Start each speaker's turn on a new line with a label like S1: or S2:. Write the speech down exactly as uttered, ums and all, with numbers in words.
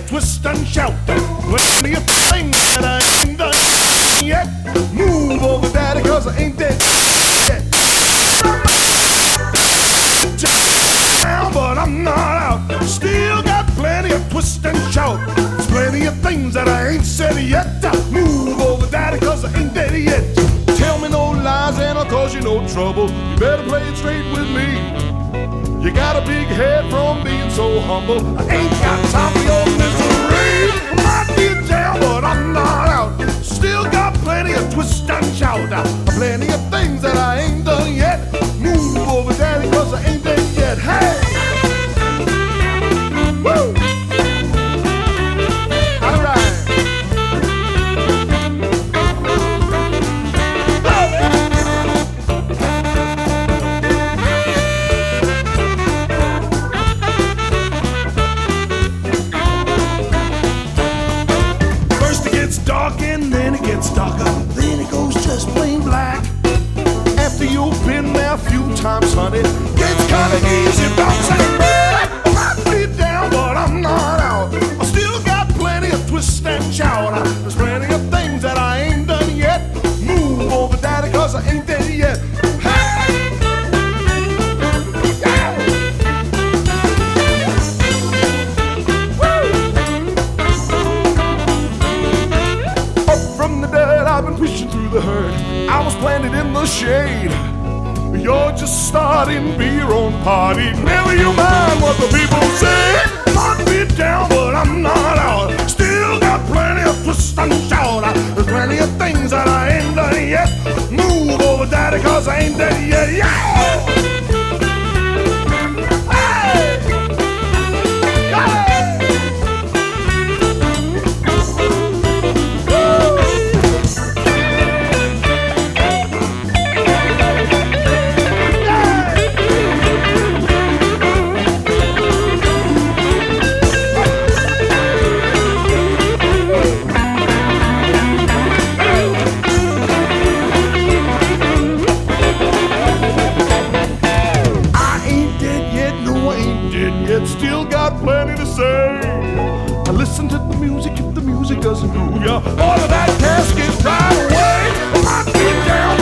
S1: twist and shout. Plenty of things that I ain't done yet. Move over, daddy, cause I ain't dead yet. Down, but I'm not out. Still got plenty of twist and shout. There's plenty of things that I ain't said yet. Move over, daddy, cause I ain't dead yet. Tell me no lies and I'll cause you no trouble. You better play it straight with me. You got a big head from being so humble. I ain't got time for your misery. I might be down, but I'm not out. Still got plenty of twist and shout. Plenty of things that I ain't done yet. Move over, daddy, cause I ain't dead yet. Hey! Woo! All right. Dark and then it gets darker, then it goes just plain black. After you've been there a few times, honey, gets kinda easy bouncing back. I might be down, but I'm not out. I still got plenty of twist and shout. There's plenty of things that I ain't done yet. Move over, daddy, cause I ain't dead yet. I've been pushing through the herd. I was planted in the shade. You're just starting, be your own party. Never you mind what the people say. Might be down, but I'm not out. Still got plenty of twist and shout. There's plenty of things that I ain't done yet. Move over, daddy, cause I ain't dead yet. Yeah! Still got plenty to say. I listen to the music if the music doesn't move ya. All of that casket's right away. I might be down.